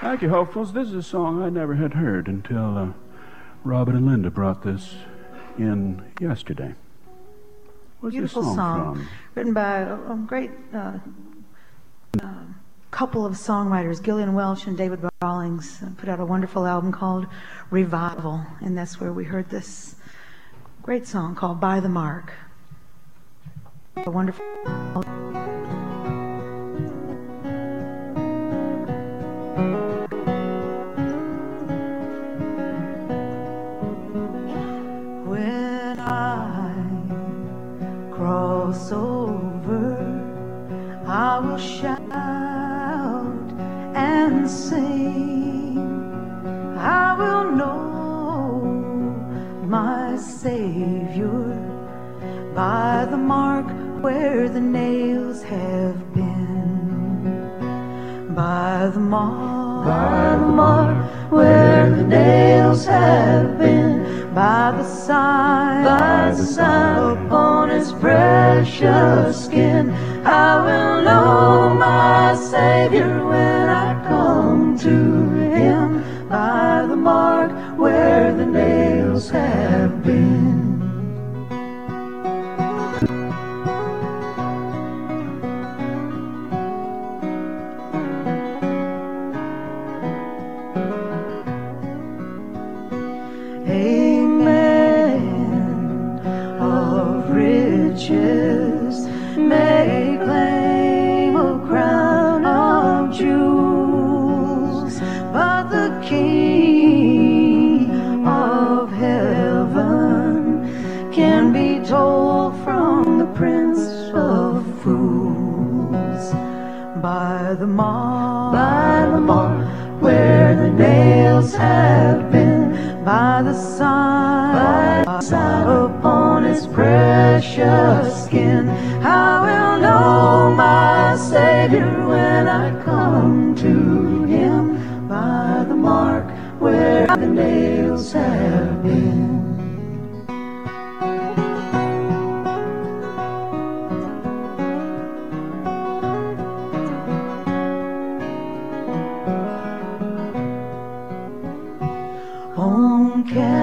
Thank you, hopefuls. This is a song I never had heard until Robin and Linda brought this in yesterday. Where's Beautiful this song from? written by a great couple of songwriters, Gillian Welch and David Rawlings, put out a wonderful album called Revival, and that's where we heard this great song called By the Mark. A wonderful. When I cross over, I will shout and sing. I will know my Savior by the mark where the nails have been. By the mark where the nails have been. By the sign upon his precious skin, I will know my Savior when I come to him. By the mark where the nails have been. May claim a crown of jewels, but the King of heaven can be told from the Prince of Fools. By the mark where the nails have been, by the sign upon his precious skin, I will know my Savior when I come to him. By the mark where the nails have been. On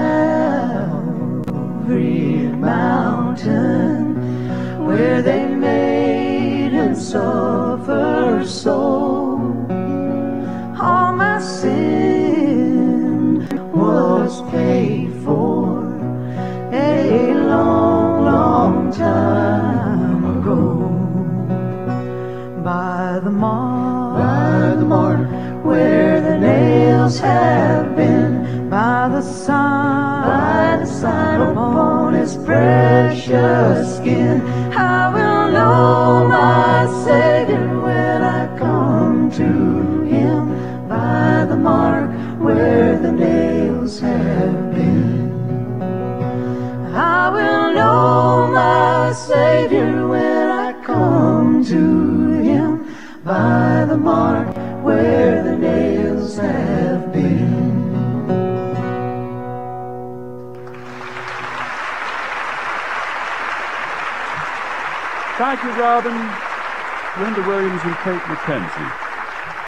Calvary Mountain, where they made him suffer so, all my sin was paid for a long, long time ago. By the mark where the nails have been, by the sign upon his precious skin, I will know my Savior when I come to him. By the mark where the nails have been, I will know my Savior when I come to him. By the mark where the nails have been. Thank you, Robin, Linda Williams, and Kate McKenzie.